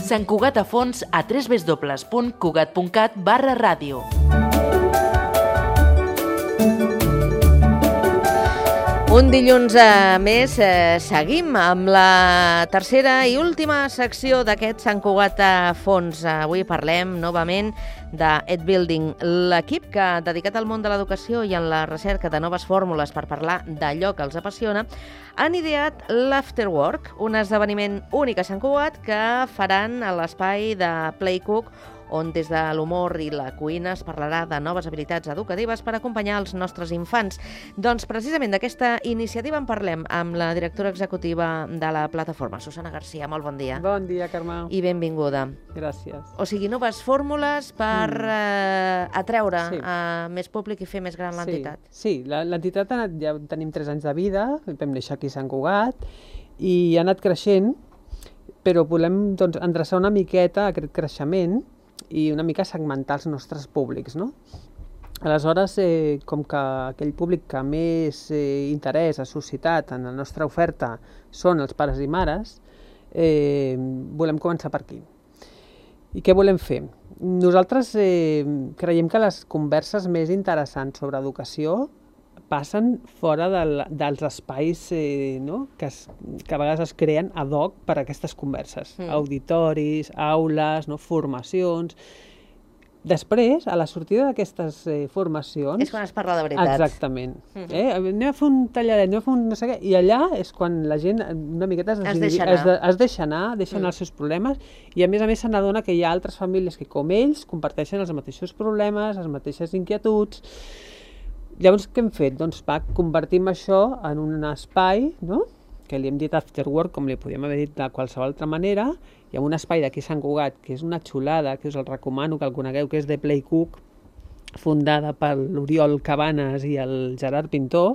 Sant Cugat a fons a www.cugat.cat/ràdio. Un dilluns més seguim amb la tercera i última secció d'aquest Sant Cugat a fons. Avui parlem novament de EdBuilding, l'equip que, dedicat al món de l'educació i en la recerca de noves fórmules per parlar d'allò que els apassiona, han ideat l'Afterwork, un esdeveniment únic a Sant Cugat que faran a l'espai de Playcook, on des de l'humor i la cuina es parlarà de noves habilitats educatives per acompanyar els nostres infants. Doncs precisament d'aquesta iniciativa en parlem amb la directora executiva de la plataforma, Susana Garcia. Molt bon dia. Bon dia, Carme. I benvinguda. Gràcies. O sigui, noves fórmules per atreure més públic i fer més gran l'entitat. Sí, l'entitat ja tenim 3 anys de vida, vam néixer aquí a Sant Cugat i ha anat creixent, però volem endreçar una miqueta aquest creixement i una mica segmentar els nostres públics, no? Aleshores, com que aquell públic que més interès ha suscitat en la nostra oferta són els pares i mares, volem començar per aquí. I què volem fer? Nosaltres creiem que les converses més interessants sobre educació passen fora dels espais que a vegades es creen ad hoc per a aquestes converses. Auditoris, aules, formacions. Després, a la sortida d'aquestes formacions... És quan es parla de veritat. Exactament. Anem a fer un talladet, anem a fer un no sé què, i allà és quan la gent una miqueta es deixa anar, deixa anar els seus problemes, i a més se n'adona que hi ha altres famílies que, com ells, comparteixen els mateixos problemes, les mateixes inquietuds. Llavors, què hem fet? Doncs convertim això en un espai, que li hem dit Afterwork, com li podíem haver dit de qualsevol altra manera, i en un espai d'aquí a Sant Cugat, que és una xulada, que us el recomano que el conegueu, que és de Playcook, fundada per l'Oriol Cabanes i el Gerard Pintor,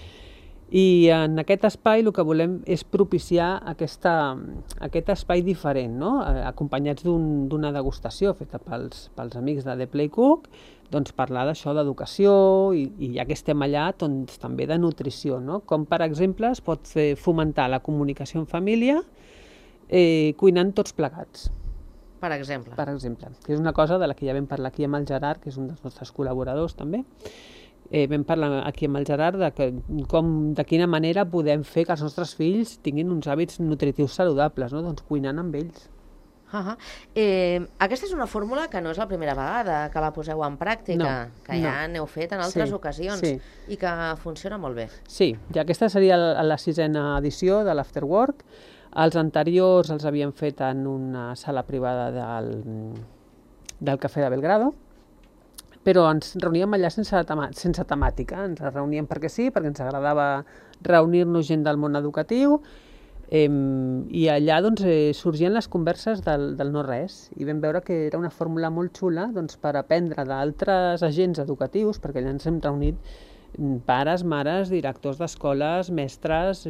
i en aquest espai el que volem és propiciar aquest espai diferent, acompanyats d'una degustació feta pels amics de The Playcook, parlar d'això d'educació i ja que estem allà, també de nutrició, com per exemple es pot fomentar la comunicació en família cuinant tots plegats. Per exemple. Per exemple, que és una cosa de la que ja vam parlar aquí amb el Gerard, que és un dels nostres col·laboradors també. Vam parlar aquí amb el Gerard de quina manera podem fer que els nostres fills tinguin uns hàbits nutritius saludables, cuinant amb ells. Aquesta és una fórmula que no és la primera vegada que la poseu en pràctica, que ja n'heu fet en altres ocasions i que funciona molt bé. Sí, ja aquesta seria la 6a edició de l'Afterwork. Els anteriors els havíem fet en una sala privada del Cafè de Belgrado, però ens reuníem allà sense temàtica, ens reuníem perquè sí, perquè ens agradava reunir-nos gent del món educatiu, i allà sorgien les converses del no-res i vam veure que era una fórmula molt xula per aprendre d'altres agents educatius, perquè allà ens hem reunit pares, mares, directors d'escoles, mestres,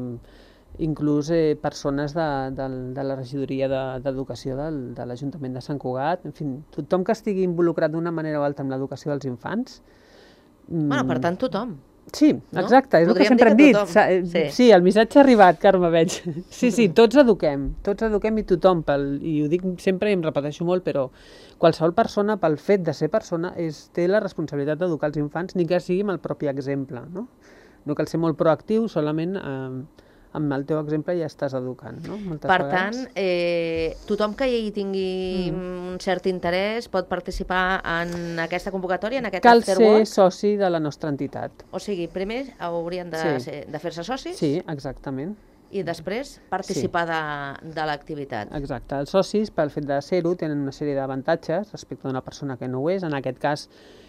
inclús persones de la regidoria d'educació de l'Ajuntament de Sant Cugat, en fi, tothom que estigui involucrat d'una manera o altra amb l'educació dels infants. Per tant, tothom. Sí, exacte, és el que sempre hem dit. Sí, el missatge ha arribat, Carme, veig. Sí, tots eduquem i tothom, i ho dic sempre i em repeteixo molt, però qualsevol persona, pel fet de ser persona, té la responsabilitat d'educar els infants, ni que sigui amb el propi exemple. No cal ser molt proactiu, solament amb el teu exemple ja estàs educant. Per tant, tothom que hi tingui un cert interès pot participar en aquesta convocatòria, en aquest Afterwork? Cal ser soci de la nostra entitat. O sigui, primer haurien de fer-se socis? Sí, exactament. I després participar de l'activitat. Exacte. Els socis, pel fet de ser-ho, tenen una sèrie d'avantatges respecte a una persona que no ho és. En aquest cas,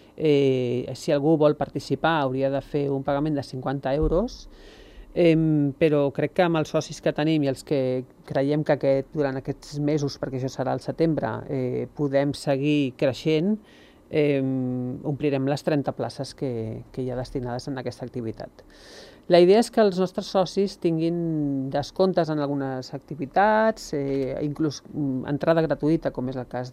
si algú vol participar, hauria de fer un pagament de 50 euros, però crec que amb els socis que tenim i els que creiem que durant aquests mesos, perquè això serà al setembre, podem seguir creixent, omplirem les 30 places que hi ha destinades en aquesta activitat. La idea és que els nostres socis tinguin descomptes en algunes activitats, inclús entrada gratuïta, com és el cas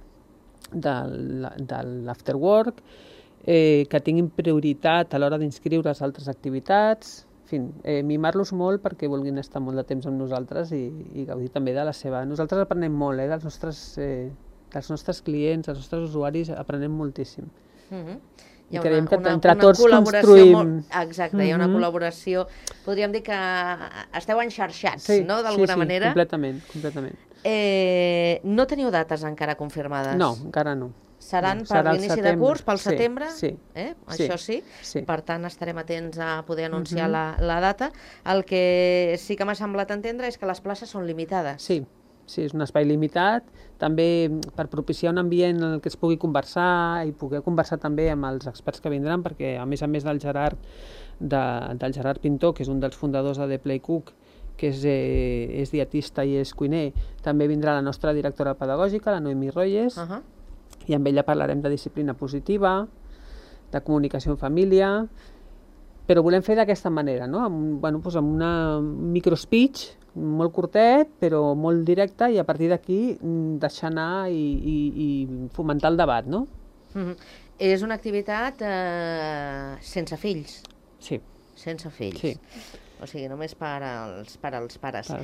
de l'Afterwork, que tinguin prioritat a l'hora d'inscriure's a altres activitats, mimar-los molt perquè vulguin estar molt de temps amb nosaltres i gaudir també de la seva... Nosaltres aprenem molt dels nostres clients, dels nostres usuaris, aprenem moltíssim. I creiem que entre tots construïm... Exacte, hi ha una col·laboració, podríem dir que esteu enxarxats, no?, d'alguna manera. Sí, completament. No teniu dates encara confirmades? No, encara no. Seran per l'inici de curs, pel setembre? Sí. Això sí. Per tant, estarem atents a poder anunciar la data. El que sí que m'ha semblat entendre és que les places són limitades. Sí, és un espai limitat, també per propiciar un ambient en el que es pugui conversar i poder conversar també amb els experts que vindran, perquè a més del Gerard Pintor, que és un dels fundadors de The Play Cook, que és dietista i és cuiner, també vindrà la nostra directora pedagògica, la Noemi Royes, i amb ella parlarem de disciplina positiva, de comunicació en família, però volem fer d'aquesta manera, no? Amb una microspeech molt curtet, però molt directe, i a partir d'aquí deixar anar i fomentar el debat, no? És una activitat sense fills? Sí. Sense fills? Sí. O sigui, només per als pares.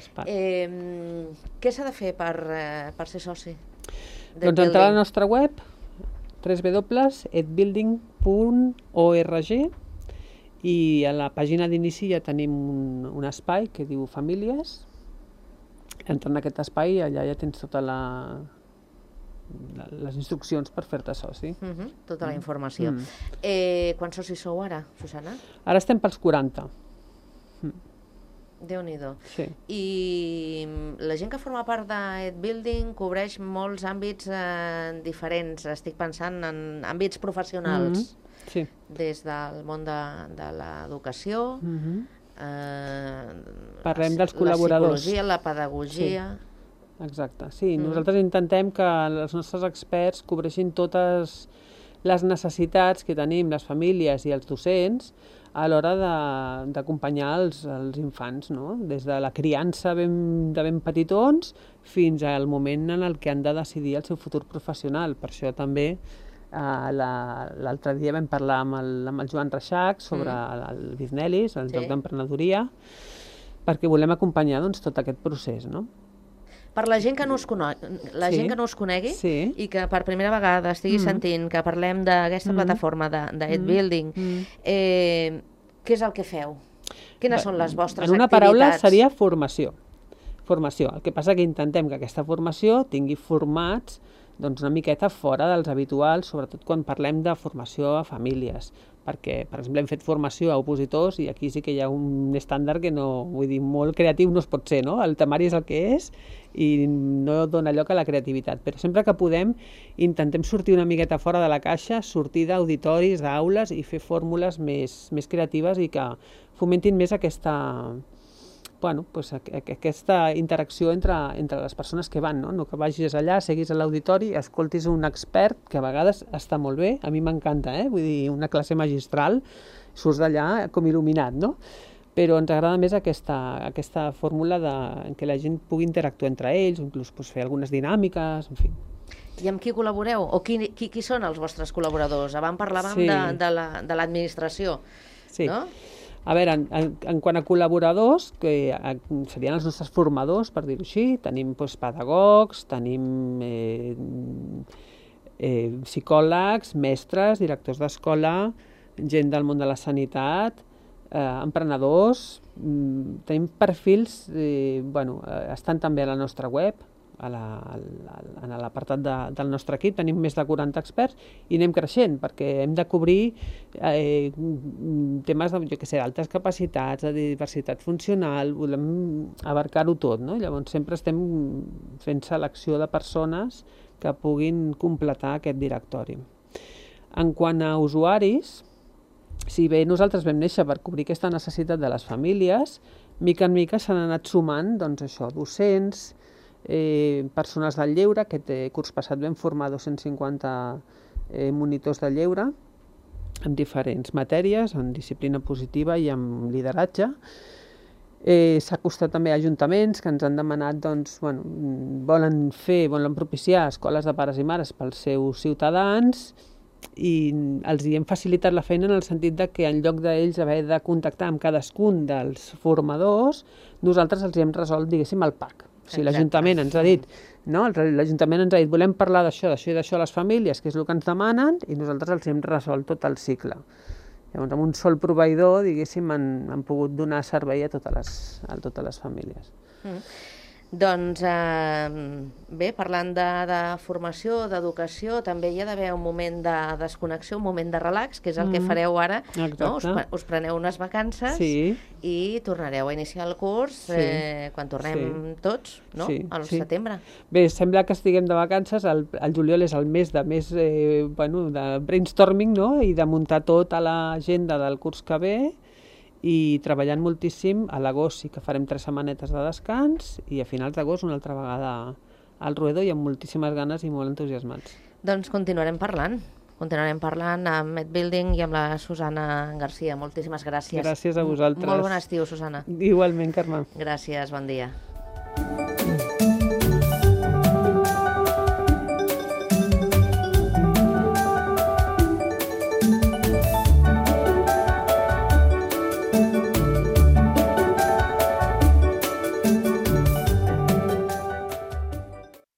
Què s'ha de fer per ser soci? Doncs entrar a la nostra web, www.edbuilding.org, i a la pàgina d'inici ja tenim un espai que diu Famílies. Entrant en aquest espai, allà ja tens totes les instruccions per fer-te soci. Tota la informació. Quants socis sou ara, Susana? Ara estem pels 40. Déu-n'hi-do. Sí. I la gent que forma part d'EdBuilding cobreix molts àmbits diferents. Estic pensant en àmbits professionals. Sí. Des del món de l'educació, parlem dels col·laboradors. La psicologia, la pedagogia... Exacte, sí. Nosaltres intentem que els nostres experts cobreixin totes les necessitats que tenim les famílies i els docents a l'hora d'acompanyar els infants, no? Des de la criança de ben petitons fins al moment en el que han de decidir el seu futur professional. Per això també l'altre dia vam parlar amb el Joan Reixac sobre el Biznelis, el joc d'emprenedoria, perquè volem acompanyar tot aquest procés, no? Per la gent que no us conegui i que per primera vegada estigui sentint que parlem d'aquesta plataforma d'EdBuilding, què és el que feu? Quines són les vostres activitats? En una paraula seria formació. El que passa que intentem que aquesta formació tingui formats una miqueta fora dels habituals, sobretot quan parlem de formació a famílies, perquè, per exemple, hem fet formació a opositors i aquí sí que hi ha un estàndard que no, vull dir, molt creatiu no es pot ser, no? El temari és el que és i no dona lloc a la creativitat, però sempre que podem intentem sortir una miqueta fora de la caixa, sortir d'auditoris, d'aules i fer fórmules més creatives i que fomentin més aquesta interacció entre les persones que van, no que vagis allà, seguis a l'auditori, escoltis un expert, que a vegades està molt bé, a mi m'encanta, vull dir, una classe magistral, surts d'allà com il·luminat, no? Però ens agrada més aquesta fórmula en què la gent pugui interactuar entre ells, o inclús fer algunes dinàmiques, en fi. I amb qui col·laboreu? O qui són els vostres col·laboradors? Abans parlàvem de l'administració, no? A veure, en quant a col·laboradors, que serien els nostres formadors, per dir-ho així, tenim pedagogs, tenim psicòlegs, mestres, directors d'escola, gent del món de la sanitat, emprenedors, tenim perfils, estan també a la nostra web, en l'apartat del nostre equip, tenim més de 40 experts i anem creixent perquè hem de cobrir temes d'altes capacitats, de diversitat funcional, volem abarcar-ho tot, no? Llavors sempre estem fent selecció de persones que puguin completar aquest directori. En quant a usuaris, si bé nosaltres vam néixer per cobrir aquesta necessitat de les famílies, mica en mica s'han anat sumant docents, persones del lleure. Aquest curs passat vam formar 250 monitors de lleure en diferents matèries, en disciplina positiva i en lideratge. S'ha acostat també a ajuntaments que ens han demanat, volen propiciar escoles de pares i mares pels seus ciutadans els hi hem facilitat la feina en el sentit de que en lloc d'ells haver de contactar amb cadascun dels formadors, nosaltres els hi hem resolt, diguéssim, el PAC. O sigui, l'Ajuntament ens ha dit, no? L'Ajuntament ens ha dit, volem parlar d'això, d'això i d'això a les famílies, que és el que ens demanen, i nosaltres els hem resolt tot el cicle. Llavors, amb un sol proveïdor, diguéssim, han pogut donar servei a totes les famílies. Doncs bé, parlant de formació, d'educació, també hi ha d'haver un moment de desconnexió, un moment de relax, que és el que fareu ara. No? Us preneu unes vacances i tornareu a iniciar el curs quan tornem tots, no? Al setembre. Bé, sembla que estiguem de vacances, el juliol és el mes de brainstorming, no? I de muntar tota l'agenda del curs que ve, i treballant moltíssim. A l'agost sí que farem 3 setmanetes de descans i a finals d'agost una altra vegada al ruedo i amb moltíssimes ganes i molt entusiasmats. Doncs continuarem parlant amb Ed Building i amb la Susana Garcia. Moltíssimes gràcies. Gràcies a vosaltres. Molt bon estiu, Susana. Igualment, Carme. Gràcies, bon dia.